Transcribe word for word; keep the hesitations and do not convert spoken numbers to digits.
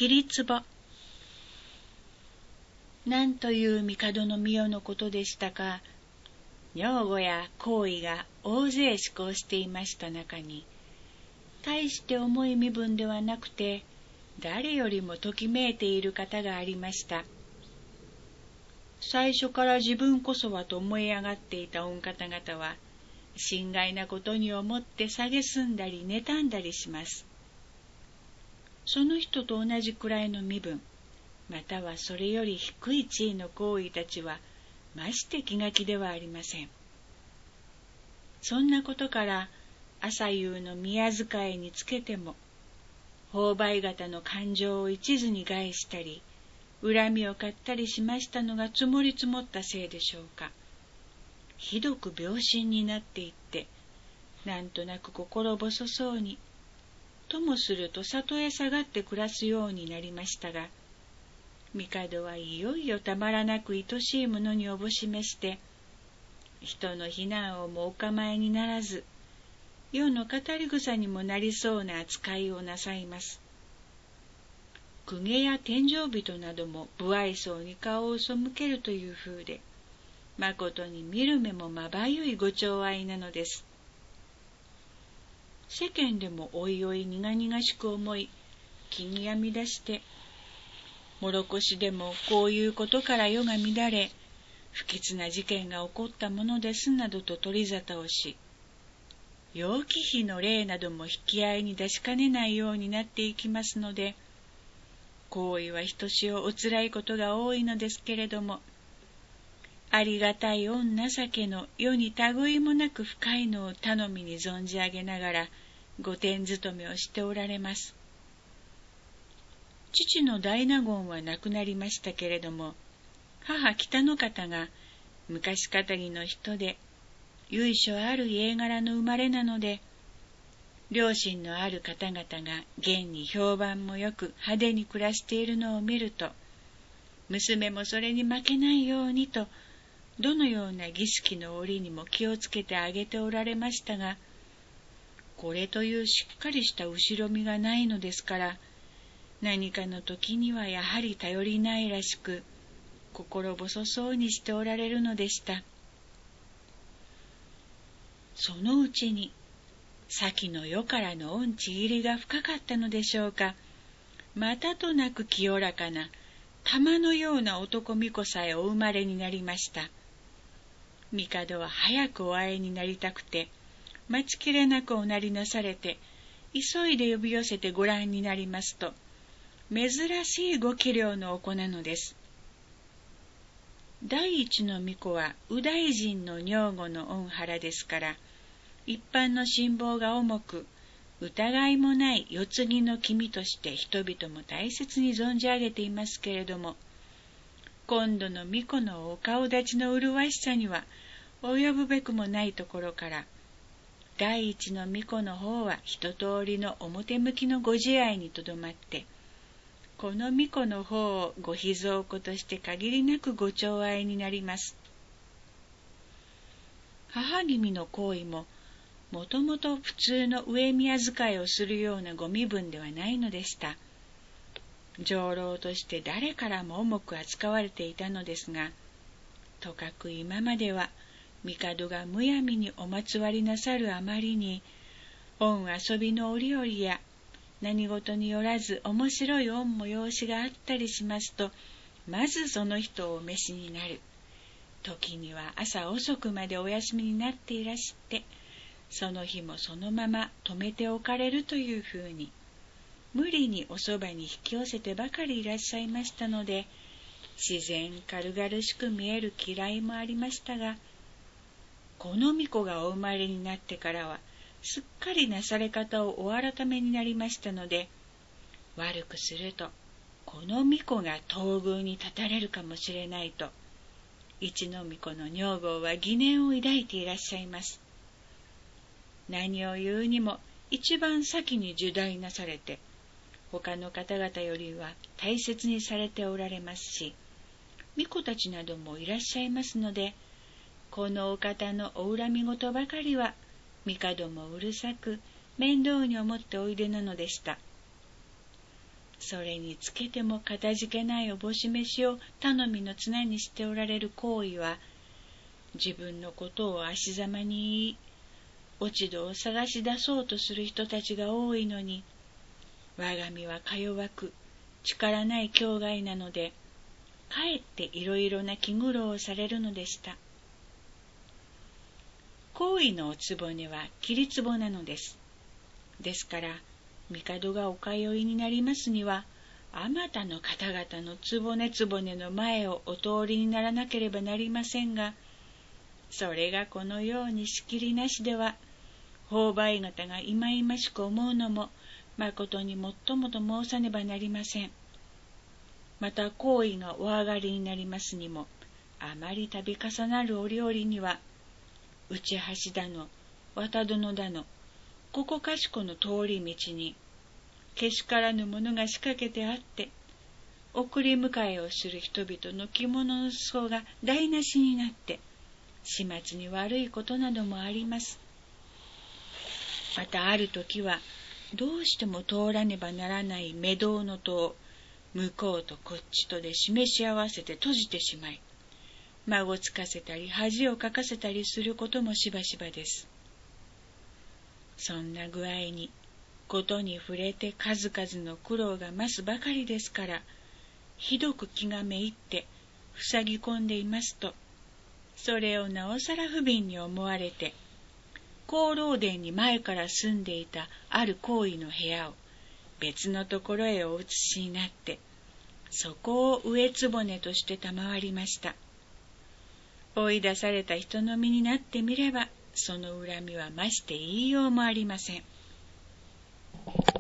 桐壺。なんという帝の御代のことでしたか。女御や皇位が大勢施行していました中に、大して重い身分ではなくて、誰よりもときめいている方がありました。最初から自分こそはと思い上がっていた御方々は、心外なことに思って蔑んだり妬んだりします。その人と同じくらいの身分、またはそれより低い地位の皇位たちは、まして気が気ではありません。そんなことから、朝夕の宮遣いにつけても、購買方の感情を一途に害したり、恨みを買ったりしましたのが積もり積もったせいでしょうか。ひどく病心になっていって、なんとなく心細そうに、ともすると里へ下がって暮らすようになりましたが、帝はいよいよたまらなく愛しい者におぼしめして、人の非難をもお構いにならず、世の語り草にもなりそうな扱いをなさいます。公家や天上人なども不愛想に顔を背けるという風で、まことに見る目もまばゆいご寵愛なのです。世間でもおいおい苦々しく思い、気に病み出して、もろこしでもこういうことから世が乱れ、不吉な事件が起こったものですなどと取り沙汰をし、楊貴妃の例なども引き合いに出しかねないようになっていきますので、行為はひとしおおつらいことが多いのですけれども、ありがたい御情けの世に類もなく深いのを頼みに存じ上げながら、御殿勤めをしておられます。父の大納言は亡くなりましたけれども、母北の方が昔かたぎの人で、由緒ある家柄の生まれなので、良心のある方々が現に評判もよく派手に暮らしているのを見ると、娘もそれに負けないようにと、どのような儀式の折にも気をつけてあげておられましたが、これというしっかりした後ろ身がないのですから、何かの時にはやはり頼りないらしく、心細そうにしておられるのでした。そのうちに、先の世からの恩知入りが深かったのでしょうか、またとなく清らかな、玉のような男巫女さえお生まれになりました。帝は早くお会いになりたくて、待ちきれなくおなりなされて、急いで呼び寄せてご覧になりますと、珍しいご器量のお子なのです。第一の巫女は右大臣の女御の御腹ですから、一般の信望が重く、疑いもない世継ぎの君として人々も大切に存じ上げていますけれども、今度の巫女のお顔立ちの麗しさには及ぶべくもないところから、第一の巫女の方は一通りの表向きのご自愛にとどまって、この巫女の方をご秘蔵子として限りなくご寵愛になります。母君の行為も、もともと普通の上宮遣いをするようなご身分ではないのでした。女郎として誰からも重く扱われていたのですが、とかく今までは、帝がむやみにおまつわりなさるあまりに、御遊びの折々や、何事によらず面白い御催しがあったりしますと、まずその人をお召しになる。時には朝遅くまでお休みになっていらして、その日もそのまま止めておかれるというふうに、無理におそばに引き寄せてばかりいらっしゃいましたので、自然軽々しく見える嫌いもありましたが、この巫女がお生まれになってからは、すっかりなされ方をお改めになりましたので、悪くすると、この巫女が東宮に立たれるかもしれないと、一の巫女の女房は疑念を抱いていらっしゃいます。何を言うにも、一番先に受代なされて、他の方々よりは大切にされておられますし、巫女たちなどもいらっしゃいますので、このお方のお恨み事ばかりは、帝もうるさく面倒に思っておいでなのでした。 それにつけてもかたじけないおぼし飯を頼みの綱にしておられる行為は、自分のことを足ざまに言い、落ち度を探し出そうとする人たちが多いのに、我が身はか弱く、力ない境外なので、かえっていろいろな気苦労をされるのでした。行為のおつぼねは切壺なのです。ですから、帝がお通いになりますには、あまたの方々のつぼねつぼねの前をお通りにならなければなりませんが、それがこのように仕切りなしでは、購買方がいまいましく思うのも、まことにもっともと申さねばなりません。また行為がお上がりになりますにも、あまり度重なる折々には、内橋だの、綿殿だの、ここかしこの通り道に、けしからぬものが仕掛けてあって、送り迎えをする人々の着物の裾が台無しになって、始末に悪いことなどもあります。またあるときは、どうしても通らねばならない目道の戸を、向こうとこっちとで示し合わせて閉じてしまい、孫つかせたり恥をかかせたりすることもしばしばです。そんな具合に、ことに触れて数々の苦労が増すばかりですから、ひどく気がめいって塞ぎ込んでいますと、それをなおさら不憫に思われて、厚労殿に前から住んでいたある行為の部屋を別のところへお移しになって、そこを植えつぼねとして賜りました。追い出された人の身になってみれば、その恨みは増して言いようもありません。